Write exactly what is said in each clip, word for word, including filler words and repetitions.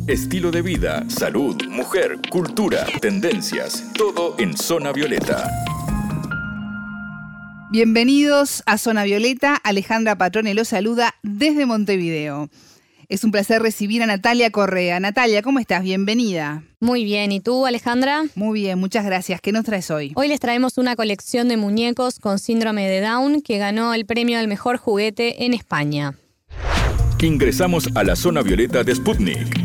estilo de vida, salud, mujer, cultura, tendencias, todo en Zona Violeta. Bienvenidos a Zona Violeta. Alejandra Patrone los saluda desde Montevideo. Es un placer recibir a Natalia Correa. Natalia, ¿cómo estás? Bienvenida. Muy bien, ¿y tú, Alejandra? Muy bien, muchas gracias. ¿Qué nos traes hoy? Hoy les traemos una colección de muñecos con síndrome de Down que ganó el premio al mejor juguete en España. Ingresamos a la Zona Violeta de Sputnik.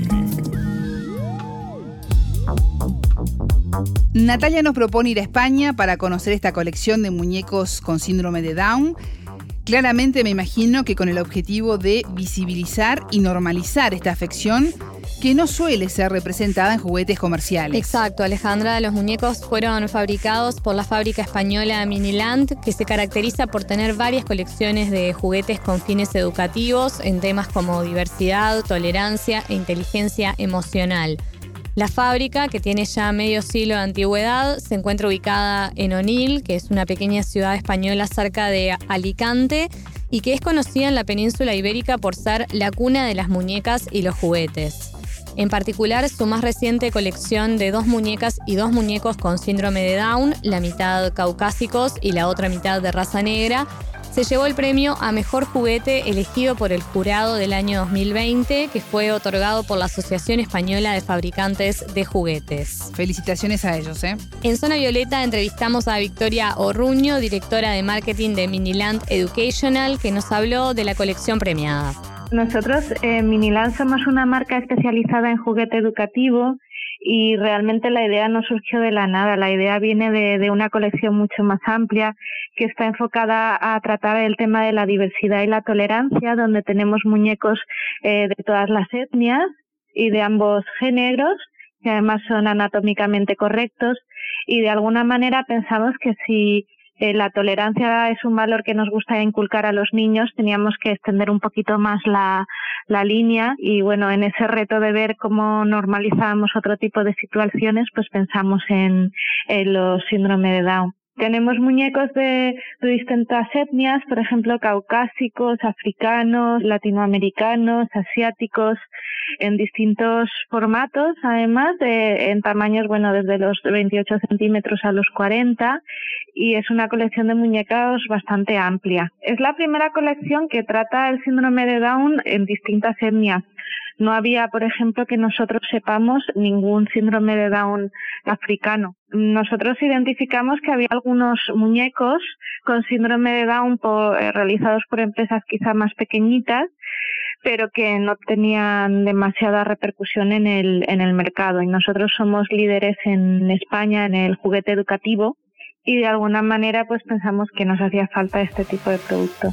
Natalia nos propone ir a España para conocer esta colección de muñecos con síndrome de Down. Claramente me imagino que con el objetivo de visibilizar y normalizar esta afección que no suele ser representada en juguetes comerciales. Exacto, Alejandra. Los muñecos fueron fabricados por la fábrica española Miniland, que se caracteriza por tener varias colecciones de juguetes con fines educativos en temas como diversidad, tolerancia e inteligencia emocional. La fábrica, que tiene ya medio siglo de antigüedad, se encuentra ubicada en Onil, que es una pequeña ciudad española cerca de Alicante y que es conocida en la península ibérica por ser la cuna de las muñecas y los juguetes. En particular, su más reciente colección de dos muñecas y dos muñecos con síndrome de Down, la mitad caucásicos y la otra mitad de raza negra, se llevó el premio a Mejor Juguete elegido por el jurado del año dos mil veinte, que fue otorgado por la Asociación Española de Fabricantes de Juguetes. Felicitaciones a ellos, ¿eh? En Zona Violeta entrevistamos a Victoria Orruño, directora de marketing de Miniland Educational, que nos habló de la colección premiada. Nosotros, eh, Miniland, somos una marca especializada en juguete educativo y realmente la idea no surgió de la nada. La idea viene de, de una colección mucho más amplia que está enfocada a tratar el tema de la diversidad y la tolerancia, donde tenemos muñecos eh, de todas las etnias y de ambos géneros, que además son anatómicamente correctos, y de alguna manera pensamos que si Eh, la tolerancia es un valor que nos gusta inculcar a los niños, teníamos que extender un poquito más la, la línea y bueno, en ese reto de ver cómo normalizamos otro tipo de situaciones, pues pensamos en, en los síndrome de Down. Tenemos muñecos de, de distintas etnias, por ejemplo, caucásicos, africanos, latinoamericanos, asiáticos, en distintos formatos, además, de, en tamaños, bueno, desde los veintiocho centímetros a los cuarenta, y es una colección de muñecos bastante amplia. Es la primera colección que trata el síndrome de Down en distintas etnias. No había, por ejemplo, que nosotros sepamos ningún síndrome de Down africano. Nosotros identificamos que había algunos muñecos con síndrome de Down por, eh, realizados por empresas quizá más pequeñitas, pero que no tenían demasiada repercusión en el, en el mercado. Y nosotros somos líderes en España en el juguete educativo y de alguna manera pues pensamos que nos hacía falta este tipo de producto.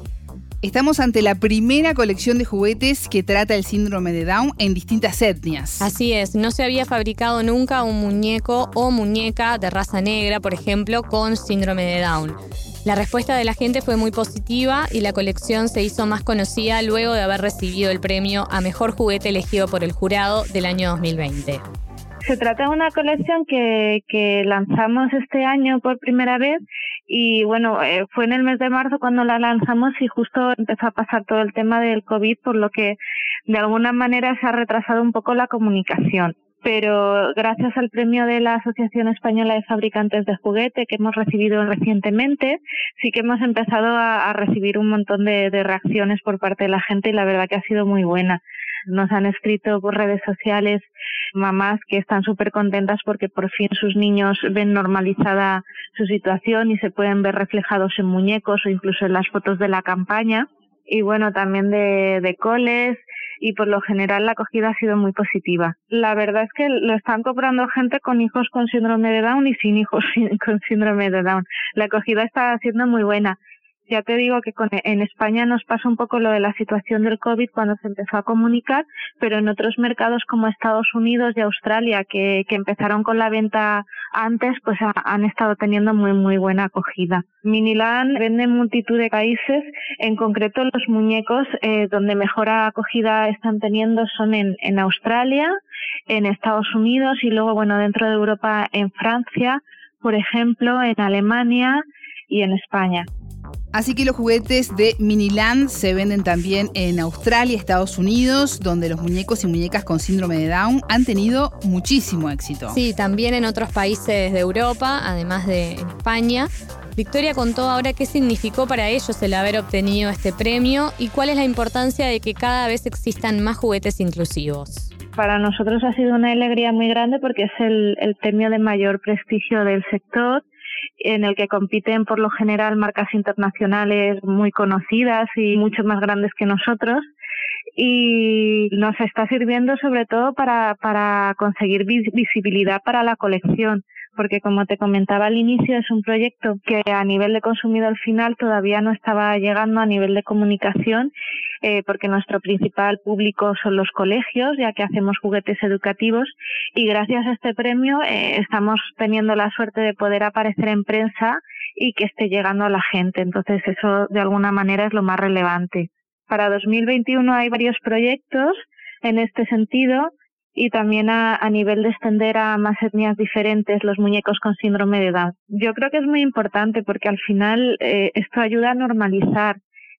Estamos ante la primera colección de juguetes que trata el síndrome de Down en distintas etnias. Así es, no se había fabricado nunca un muñeco o muñeca de raza negra, por ejemplo, con síndrome de Down. La respuesta de la gente fue muy positiva y la colección se hizo más conocida luego de haber recibido el premio a Mejor Juguete elegido por el jurado del año dos mil veinte. Se trata de una colección que, que lanzamos este año por primera vez y bueno, eh, fue en el mes de marzo cuando la lanzamos y justo empezó a pasar todo el tema del COVID, por lo que de alguna manera se ha retrasado un poco la comunicación. Pero gracias al premio de la Asociación Española de Fabricantes de Juguete que hemos recibido recientemente, sí que hemos empezado a, a recibir un montón de, de reacciones por parte de la gente y la verdad que ha sido muy buena. Nos han escrito por redes sociales mamás que están súper contentas porque por fin sus niños ven normalizada su situación y se pueden ver reflejados en muñecos o incluso en las fotos de la campaña. Y bueno, también de, de coles, y por lo general la acogida ha sido muy positiva. La verdad es que lo están comprando gente con hijos con síndrome de Down y sin hijos con síndrome de Down. La acogida está siendo muy buena. Ya te digo que con, en España nos pasa un poco lo de la situación del COVID cuando se empezó a comunicar, pero en otros mercados como Estados Unidos y Australia, que, que empezaron con la venta antes, pues ha, han estado teniendo muy muy buena acogida. Miniland vende en multitud de países, en concreto los muñecos eh, donde mejor acogida están teniendo son en, en Australia, en Estados Unidos y luego, bueno, dentro de Europa en Francia, por ejemplo, en Alemania y en España. Así que los juguetes de Miniland se venden también en Australia y Estados Unidos, donde los muñecos y muñecas con síndrome de Down han tenido muchísimo éxito. Sí, también en otros países de Europa, además de en España. Victoria contó ahora qué significó para ellos el haber obtenido este premio y cuál es la importancia de que cada vez existan más juguetes inclusivos. Para nosotros ha sido una alegría muy grande porque es el, el premio de mayor prestigio del sector, en el que compiten por lo general marcas internacionales muy conocidas y mucho más grandes que nosotros, y nos está sirviendo sobre todo para, para conseguir vis- visibilidad para la colección, porque como te comentaba al inicio es un proyecto que a nivel de consumidor final todavía no estaba llegando a nivel de comunicación, eh, porque nuestro principal público son los colegios, ya que hacemos juguetes educativos, y gracias a este premio eh, estamos teniendo la suerte de poder aparecer en prensa y que esté llegando a la gente. Entonces eso de alguna manera es lo más relevante. Para dos mil veintiuno hay varios proyectos en este sentido, y también a, a nivel de extender a más etnias diferentes los muñecos con síndrome de Down. Yo creo que es muy importante porque al final eh, esto ayuda a normalizar,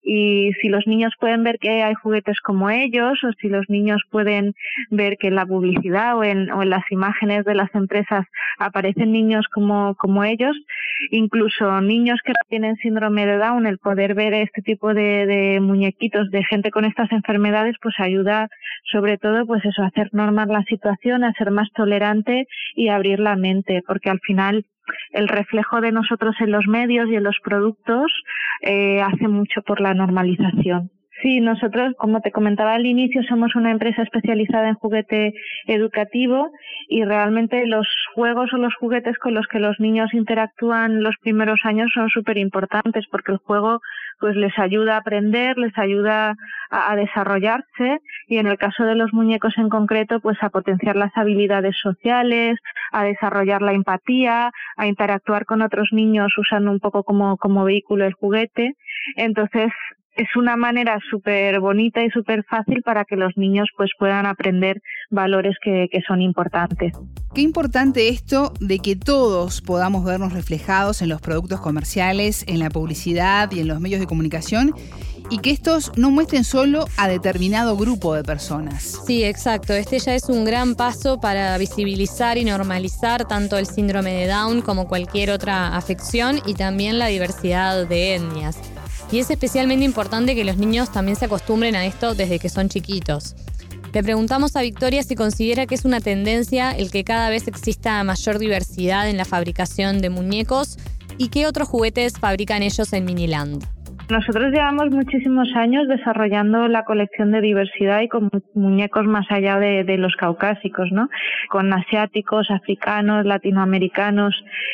y si los niños pueden ver que hay juguetes como ellos, o si los niños pueden ver que en la publicidad o en, o en las imágenes de las empresas aparecen niños como, como ellos, incluso niños que tienen síndrome de Down, el poder ver este tipo de, de muñequitos de gente con estas enfermedades, pues ayuda sobre todo pues eso, a hacer normar la situación, a ser más tolerante y a abrir la mente, porque al final el reflejo de nosotros en los medios y en los productos eh, hace mucho por la normalización. Sí, nosotros, como te comentaba al inicio, somos una empresa especializada en juguete educativo, y realmente los juegos o los juguetes con los que los niños interactúan los primeros años son súper importantes, porque el juego pues les ayuda a aprender, les ayuda a, a desarrollarse, y en el caso de los muñecos en concreto, pues a potenciar las habilidades sociales, a desarrollar la empatía, a interactuar con otros niños usando un poco como, como vehículo el juguete. Entonces, es una manera súper bonita y súper fácil para que los niños pues puedan aprender valores que, que son importantes. Qué importante esto de que todos podamos vernos reflejados en los productos comerciales, en la publicidad y en los medios de comunicación, y que estos no muestren solo a determinado grupo de personas. Sí, exacto. Este ya es un gran paso para visibilizar y normalizar tanto el síndrome de Down como cualquier otra afección, y también la diversidad de etnias. Y es especialmente importante que los niños también se acostumbren a esto desde que son chiquitos. Le preguntamos a Victoria si considera que es una tendencia el que cada vez exista mayor diversidad en la fabricación de muñecos y qué otros juguetes fabrican ellos en Miniland. Nosotros llevamos muchísimos años desarrollando la colección de diversidad y con muñecos más allá de, de los caucásicos, ¿no? Con asiáticos, africanos, latinoamericanos,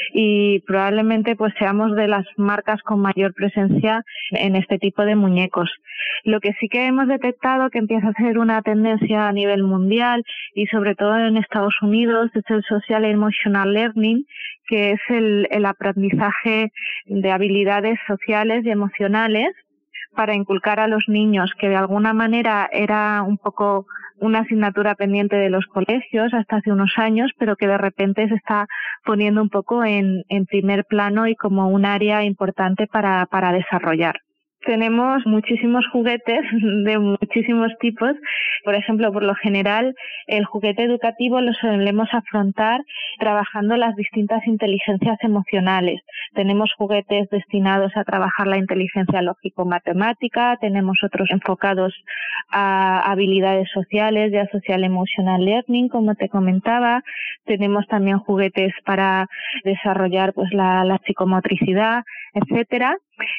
y probablemente pues seamos de las marcas con mayor presencia en este tipo de muñecos. Lo que sí que hemos detectado que empieza a ser una tendencia a nivel mundial y sobre todo en Estados Unidos es el Social Emotional Learning, que es el, el aprendizaje de habilidades sociales y emocionales para inculcar a los niños, que de alguna manera era un poco una asignatura pendiente de los colegios hasta hace unos años, pero que de repente se está poniendo un poco en, en primer plano y como un área importante para, para desarrollar. Tenemos muchísimos juguetes de muchísimos tipos. Por ejemplo, por lo general, el juguete educativo lo solemos afrontar trabajando las distintas inteligencias emocionales. Tenemos juguetes destinados a trabajar la inteligencia lógico-matemática, tenemos otros enfocados a habilidades sociales y a social emotional learning, como te comentaba. Tenemos también juguetes para desarrollar pues la, la psicomotricidad, etcétera.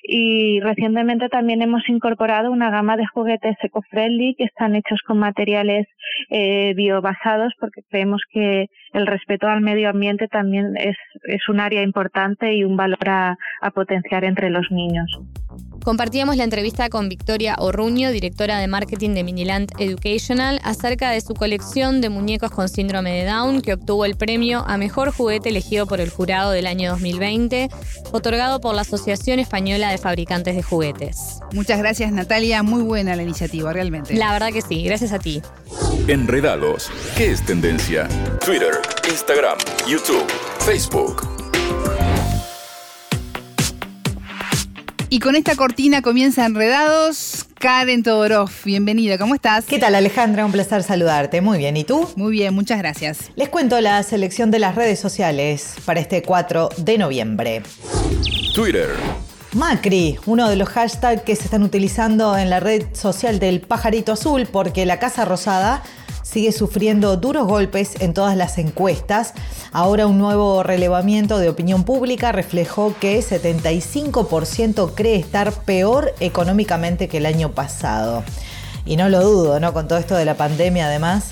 Y recientemente también hemos incorporado una gama de juguetes eco-friendly que están hechos con materiales eh, biobasados, porque creemos que el respeto al medio ambiente también es, es un área importante y un valor a, a potenciar entre los niños. Compartíamos la entrevista con Victoria Orruño, directora de marketing de Miniland Educational, acerca de su colección de muñecos con síndrome de Down, que obtuvo el premio a mejor juguete elegido por el jurado del año dos mil veinte, otorgado por la Asociación Española de Fabricantes de Juguetes. Muchas gracias, Natalia. Muy buena la iniciativa, realmente. La verdad que sí. Gracias a ti. Enredados. ¿Qué es tendencia? Twitter, Instagram, YouTube, Facebook. Y con esta cortina comienza Enredados. Karen Todorov, bienvenida, ¿cómo estás? ¿Qué tal, Alejandra? Un placer saludarte. Muy bien, ¿y tú? Muy bien, muchas gracias. Les cuento la selección de las redes sociales para este cuatro de noviembre. Twitter. Macri, uno de los hashtags que se están utilizando en la red social del pajarito azul, porque la Casa Rosada sigue sufriendo duros golpes en todas las encuestas. Ahora un nuevo relevamiento de opinión pública reflejó que setenta y cinco por ciento cree estar peor económicamente que el año pasado. Y no lo dudo, ¿no? Con todo esto de la pandemia además.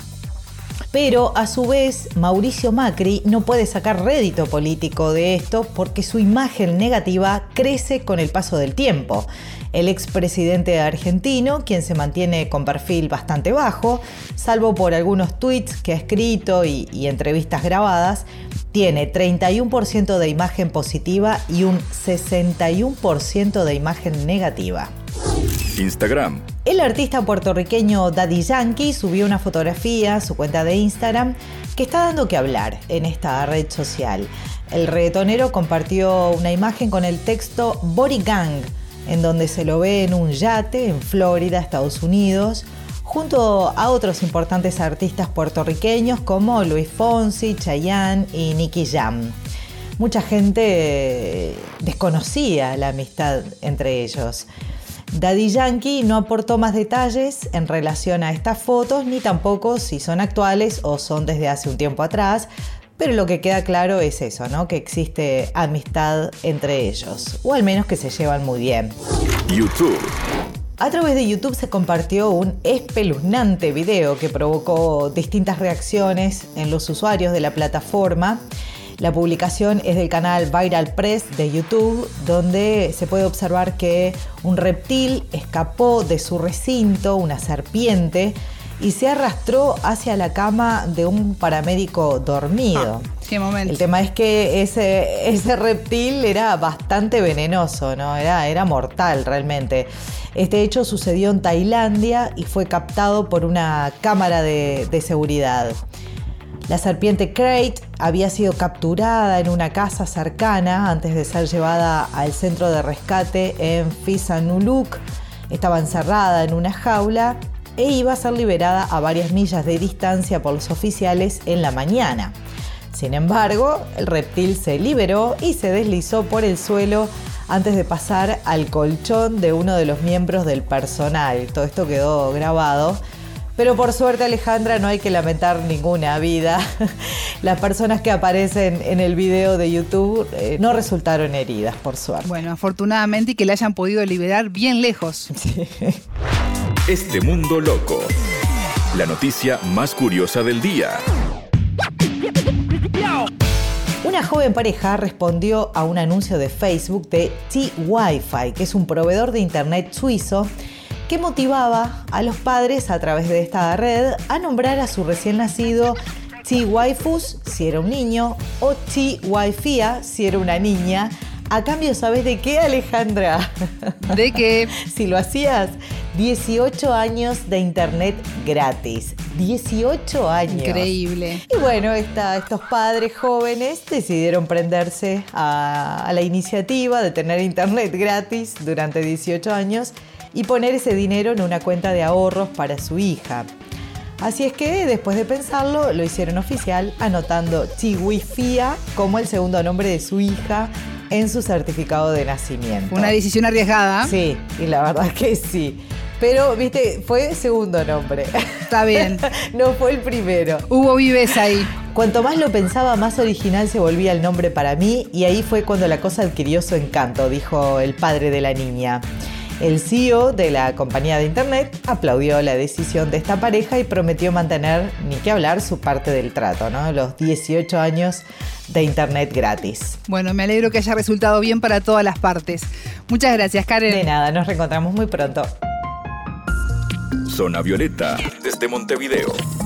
Pero a su vez, Mauricio Macri no puede sacar rédito político de esto porque su imagen negativa crece con el paso del tiempo. El expresidente argentino, quien se mantiene con perfil bastante bajo, salvo por algunos tweets que ha escrito y, y entrevistas grabadas, tiene treinta y uno por ciento de imagen positiva y un sesenta y uno por ciento de imagen negativa. Instagram. El artista puertorriqueño Daddy Yankee subió una fotografía a su cuenta de Instagram que está dando que hablar en esta red social. El reggaetonero compartió una imagen con el texto Body Gang, en donde se lo ve en un yate en Florida, Estados Unidos, junto a otros importantes artistas puertorriqueños como Luis Fonsi, Chayanne y Nicky Jam. Mucha gente desconocía la amistad entre ellos. Daddy Yankee no aportó más detalles en relación a estas fotos, ni tampoco si son actuales o son desde hace un tiempo atrás, pero lo que queda claro es eso, ¿no? Que existe amistad entre ellos, o al menos que se llevan muy bien. YouTube. A través de YouTube se compartió un espeluznante video que provocó distintas reacciones en los usuarios de la plataforma. La publicación es del canal Viral Press de YouTube, donde se puede observar que un reptil escapó de su recinto, una serpiente, y se arrastró hacia la cama de un paramédico dormido. Ah, qué momento. El tema es que ese, ese reptil era bastante venenoso, ¿no? Era, era mortal realmente. Este hecho sucedió en Tailandia y fue captado por una cámara de, de seguridad. La serpiente Crate había sido capturada en una casa cercana antes de ser llevada al centro de rescate en Phitsanulok. Estaba encerrada en una jaula e iba a ser liberada a varias millas de distancia por los oficiales en la mañana. Sin embargo, el reptil se liberó y se deslizó por el suelo antes de pasar al colchón de uno de los miembros del personal. Todo esto quedó grabado. Pero por suerte, Alejandra, no hay que lamentar ninguna vida. Las personas que aparecen en el video de YouTube eh, no resultaron heridas, por suerte. Bueno, afortunadamente, y que la hayan podido liberar bien lejos. Sí. Este mundo loco. La noticia más curiosa del día. Una joven pareja respondió a un anuncio de Facebook de T-Wi-Fi, que es un proveedor de internet suizo que motivaba a los padres a través de esta red a nombrar a su recién nacido T-Waifus si era un niño o T-Wifia si era una niña. A cambio, ¿sabes de qué, Alejandra? ¿De qué? Si lo hacías, dieciocho años de internet gratis. dieciocho años. Increíble. Y bueno, esta, estos padres jóvenes decidieron prenderse a, a la iniciativa de tener internet gratis durante dieciocho años y poner ese dinero en una cuenta de ahorros para su hija. Así es que, después de pensarlo, lo hicieron oficial, anotando T-Wifia como el segundo nombre de su hija en su certificado de nacimiento. Una decisión arriesgada. Sí, y la verdad que sí. Pero, viste, fue segundo nombre. Está bien. No fue el primero. Hubo viveza ahí. Cuanto más lo pensaba, más original se volvía el nombre para mí, y ahí fue cuando la cosa adquirió su encanto, dijo el padre de la niña. El C E O de la compañía de internet aplaudió la decisión de esta pareja y prometió mantener, ni que hablar, su parte del trato, ¿no? Los dieciocho años de internet gratis. Bueno, me alegro que haya resultado bien para todas las partes. Muchas gracias, Karen. De nada, nos reencontramos muy pronto. Zona Violeta, desde Montevideo.